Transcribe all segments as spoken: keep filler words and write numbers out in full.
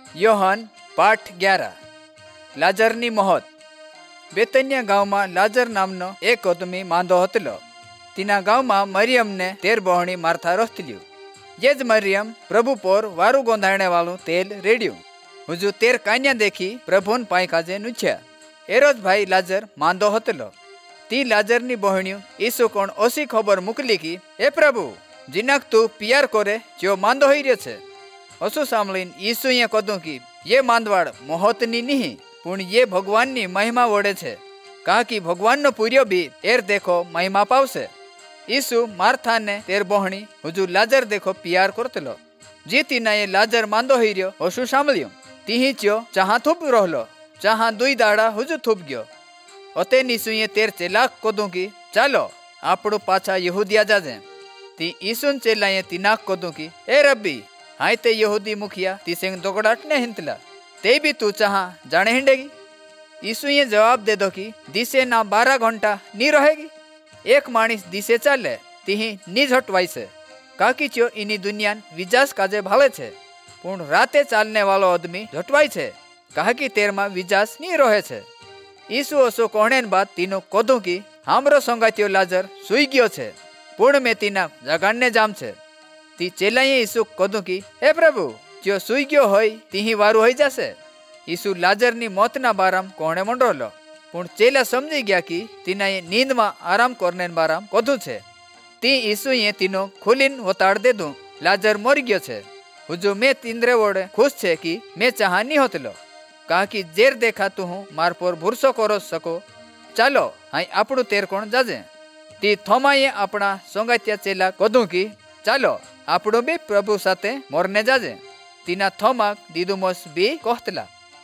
योहन पाठ ग्यारह। लाजरनी मौत। बेतनिया गाँव में लाजर नामनो एक आदमी मांदो हतलो। तीना गाँव में मरियम ने तेर बहणी मार्था रहतल्यू। ये ज मरियम प्रभु पर वारू गोंधाणे वालू तेल रेड्यू। हुजू तेर कान्या देखी प्रभुन पाई काजे नुछ्या। एरोज भाई लाजर मांदो हतलो। ती लाजरनी बहणियों ईसु कोण ओसी खबर मुकली की ए प्रभु जिनक तू पियार करे जो मांदो होई रह्यो छे। असु सामलीन ईसु ये कदू की ये मांदवाड़ मोहतनी नहीं पुण ये भगवान नी महिमा वड़े छे। कहा कि भगवान नो पूर्यो भी एर देखो महिमा पावसे। ईसु मार्था ने तेर बहणी हुजू लाजर देखो पियार करतलो। जी तीना ये लाजर मांदो होई रह्यो असु सामलियो। तीही च्यो चाहा थूप रहलो चाहा दुई दाड़ा हुजू थूप गयो। अते नीसु ये तेर चेलाक कदू की चालो आपड़ो पाछा यहूदिया जाजे। ती ईसुन चेला ये तीनाक कदू की ए रब्बी हाय ते यहूदी मुखिया ती सिंह दोगड़ाट ने हिंतला ते भी तू चाहा जाने हिंडेगी। यीशु ये जवाब दे दो कि दिसे ना बारह घंटा नी रहेगी। एक मानिस दिसे चाले तीही नी झटवाई से काकी चो इनी दुनिया विजास काजे भाले छे पुण राते चालने वालो आदमी झटवाई छे कहा कि तेर में विजास नी रहे छे। यीशु ओसो कहने बाद तीनो कदू की हमरो संगातियो लाजर सुई गयो छे पुण में तीना जगाड़ने जाम छे। ती चेलाए यीशु कदू की हे प्रभु जो सुई गयो होय तीही वारू होई जासे। यीशु लाजर नी मौत ना बाराम कोणे मंडोलो पुण चेला समझी गया कि तीना ये नींद में आराम करने बाराम कदू छे। ती यीशु ये तीनो खुलीन वताड़ दे दूं लाजर मर गयो छे। हुजू मैं तींद्रे वोड़े खुश छे कि मैं चाहा नी होतलो कहा कि जेर देखा तू हूँ मार पर भूरसो करो सको चालो हाई आपड़ू तेर कोण जाजे। ती थोमाए अपना सोंगात्या चेला कदू की चालो आपड़ो भी प्रभु साथे मरने जाजे। तीना थोमाक दीदुमोस भी कहतला।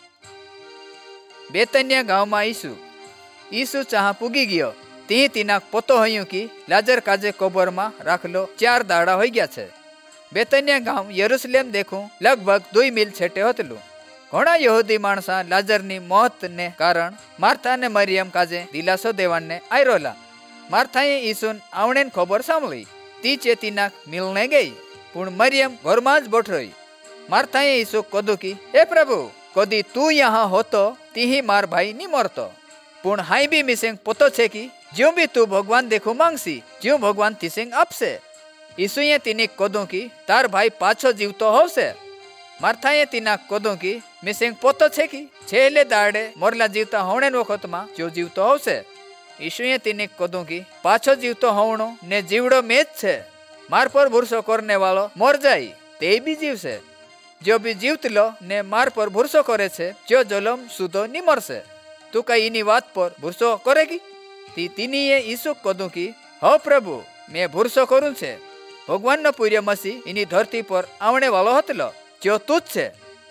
बेतनिया गाँव में ईसु ईसु चाहा पुगी गयो ती तीना पतो हयूं कि लाजर काजे कबर में राखलो चार दाड़ा हो गया छे। बेतनिया गाँव यरूशलेम देखूं लगभग दुई मील छेटे होतलू। घणा यहूदी माणसा लाजर नी मौत ने कारण मार्था ने मरियम काजे दिलासो देवान ने आई रोला। मार्थाए ईसुन आवणे खबर सांभळी ती चेतीना मिलने गई पुण मरियम घर में ज बैठ मार्थाए ईसु कदू की हे प्रभु कदी तू यहाँ होतो तीही मार भाई नी मरतो पुण हाई भी मिसेंग पतो छे कि ज्यों भी तू भगवान देखो मांगसी ज्यों भगवान तिसेंग आपसे। ईसुए तीनी कदू की तार भाई पाछो जीवतो होवसे। मार्थाए तीना कदू की मिसेंग पतो छे कि छेले दाड़े मरला जीवता होने वखत में जो जीवतो होवसे। यीशुए तीने कदू की पाछो जीवतो होवणो ने जीवड़ो मेज छे मार पर भूरसो करने वालो मर जाई ते भी जीव से। जो भी जीवतलो ने मार पर भूरसो करे छे जो जलम सुधो नी मरसे। तू कई इनी बात पर भूरसो करेगी। ती तीनीए यीशु कदू की हो प्रभु मैं भूरसो करूं छे भगवान नो पूर्य मसीह इनी धरती पर आवणे वालो हतलो जो तुझ छे।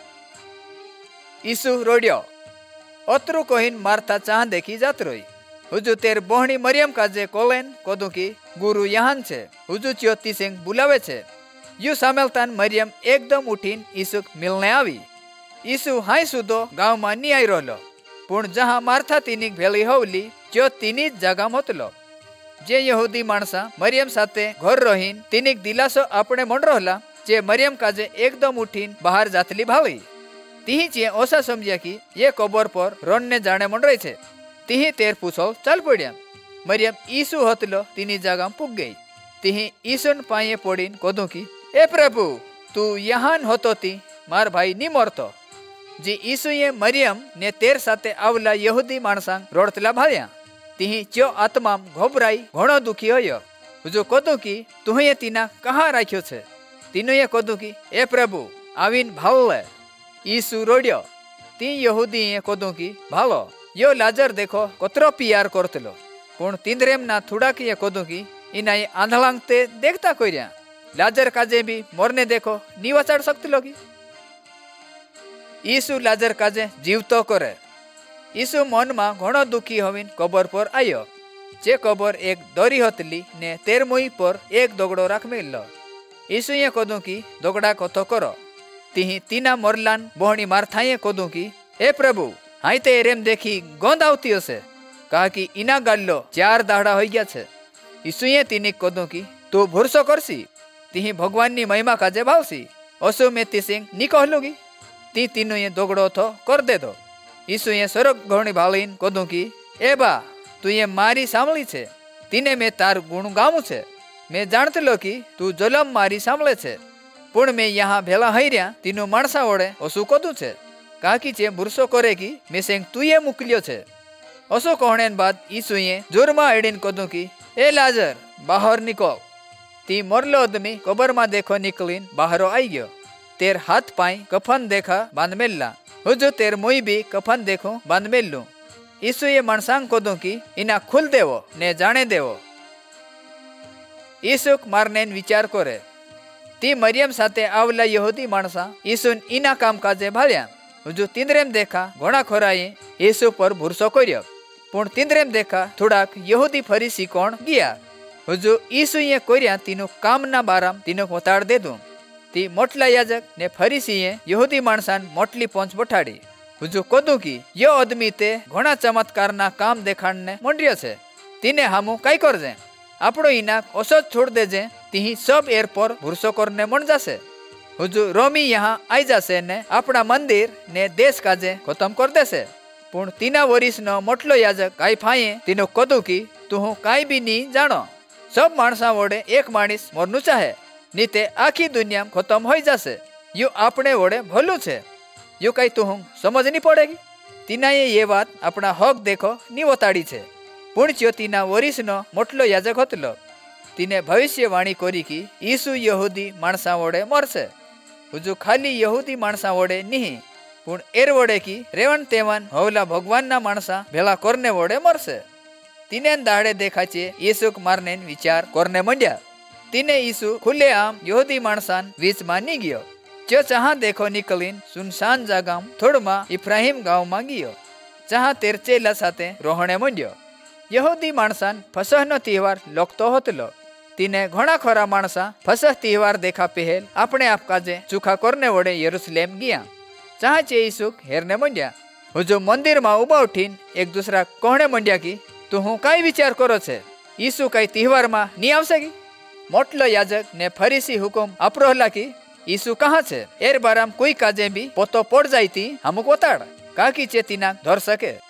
यीशु रोड्यो अतरू कहीन मार्था चाह देखी जात रही। हुजू तेर बहणी मरियम काजे कोलेन कदू की गुरु यहान छे हुजू च्यो तीसिंग बुलावे छे। यू सामेलतान मरियम एकदम उठीन यीशुक मिलने आवी। यीशु हाई सुधो गाँव में नी आई रहलो पुण जहाँ मार्था तीनी भेली होवली च्यो तीनी जगह होतलो। जे यहूदी माणसा मरियम साथे घर रहीन तीनीक दिलासो आपणे मंड रहला जे मरियम काजे एकदम उठीन बाहर जातली भावी। तीही चे ओसा समझ्या कि ये कबर पर रण ने जाने मंड रही छे। तीही तेर पूछो चल पड़िया। मरियम यीशु हतलो तीनी जगह पुग गई। तीही यीशुन पाए पड़ीन कदू की ए प्रभु तू यहाँ होतो ती मार भाई नी मरतो। जी यीशुए मरियम ने तेर साथे आवला यहूदी माणसा रोड़तला भाल्या। तीही च्यो आत्मा घबराई घणो दुखी होयो। हुजू कदू की तुहे तीना कहाँ राख्यो छे। तीनुए कदू की ए प्रभु आवीन भाले। यीशु रोड्यो। ती यहूदीए कदू की भालो यो लाजर देखो कतरो पियार करतलो पुण तींद्रेम ना थोड़ा की कदू की इना ये आंधलांग ते देखता कोइर्या लाजर काजे भी मरने देखो नी वचाड़ सकतलो की। यीशु लाजर काजे जीवतो करे। यीशु मन में घणो दुखी होवीन कबर पर आयो। जे कबर एक दरी हतली ने तेर मुई पर एक दोगड़ो राख मेलो। यीशुए कदू की दोगड़ा कथो करो। तीही तीना मरलान बहणी मार्थाए कदू की हे प्रभु हाई ते एरेम देखी गोंद आवती हसे कहा कि इना गाल्लो चार दाड़ा हो गया छे। यीशुए तीनी कदू की तू भूरसो करसी तीही भगवान नी महिमा काजे भावसी असो में तिसिंग नी कहलुगी। ती तीनों ये दोगड़ो थो कर दे दो। ईसु ये सरक घोणी भालीन कोदू की ए बा तू ये मारी सांभળી છે तीने मैं तार गुण गामू छे। मैं जानते लो कि तू जोलम मारी सांभळे छे पण मैं यहाँ भेला हईर्या तीनो माणसा वडे ओसु कोदू छे काकी चे बुरसो करे की मैं सेंग तू ये मोकल्यो छे। ओसो कहणेन बाद ईसु ये जोरमा एडीन कोदू की ए लाजर बाहर निकल। ती मोरलो आदमी कबर में देखो निकलीन बाहरो आई गयो। तेर हाथ पाई कफन देखा बांध मेलला। हुजू तेर मुई भी कफन देखो बांध मेलू। ईसु ये माणसांग कोदू की इना खुल देवो ने जाने देवो। ईसुक मारने विचार करे। ती मरियम साथे आवला यहूदी माणसा ईसुन इना कामकाजे भाळ्या। हुजू तिंद्रेम देखा घोड़ा खोराए ईसु पर भरोसो कर्यो पण तिंद्रेम देखा थोड़ाक यहूदी फरीसी कोण गया। हुजू ईसु ये कर्या तीनु कामना बाराम तीनु वताड़ देदू। ती मोटला याजक ने फरीसीए यहूदी माणसान मोटली पोंच बठाड़ी। हुजू कोदू की यो आदमी ते घणा चमत्कारना काम देखाड़ने मंड्यो छे तीने हामू काई करजे आपणो इनाक ओसो छोड़ देजे ती सब एर पर भरोसो करने मन जासे। हुजू रोमी यहाँ आई जासे ने अपना मंदिर ने देश काजे खत्म कर देसे पण तीना वरिस नो मोटलो याजक कायफाए तीनो कोदू की तू काई भी नी जानो सब माणसा वडे एक माणिस मरनु चाहे नीते आखी दुनिया खत्म हो जासे यू आपने वडे भलू छे यू कई तू समझ नहीं पड़ेगी। तीनाए ये बात अपना हक देखो नी वताड़ी छे पुण्य तीना वरिस नो मोटलो याजक हतलो तीने भविष्यवाणी करी की ईसु यहूदी माणसा वडे मरसे। हुजू खाली यहूदी माणसा वडे नहीं पण एर वडे की रेवन तेवन होवला भगवान ना माणसा भेला करने वडे मरसे। तीने दाड़े देखाचे ईसुक मारने विचार करने मंड्या। तीने ईसु खुले आम यहूदी माणसान वीच मानी गयो जो जहाँ देखो निकलीन सुनसान जगाम थोड़मा इफ्राहिम गांव में गयो जहाँ तेर चेला साथे रोहणे मंड्यो। यहूदी माणसान फसह नो तहेवार लोकतो होतलो तीने घणा खरा माणसा फसह तहेवार देखा पहेल अपने आप काजे चूखा करने वडे यरूशलेम गया जहाँ चे ईसुक हेरने मंड्या। हुजू मंदिर में उबा उठीन एक दूसरा कहने मंड्या की तू हूँ कई विचार करो छे ईसु कई तहेवार में नी आवशे की। मोटलो याजक ने फरीसी हुकुम अपरोहला की ईसु कहाँ छे एर बाराम कोई काजे भी पोतो पड़ जायती हमक वताड़ काकी चे तीना धर सके।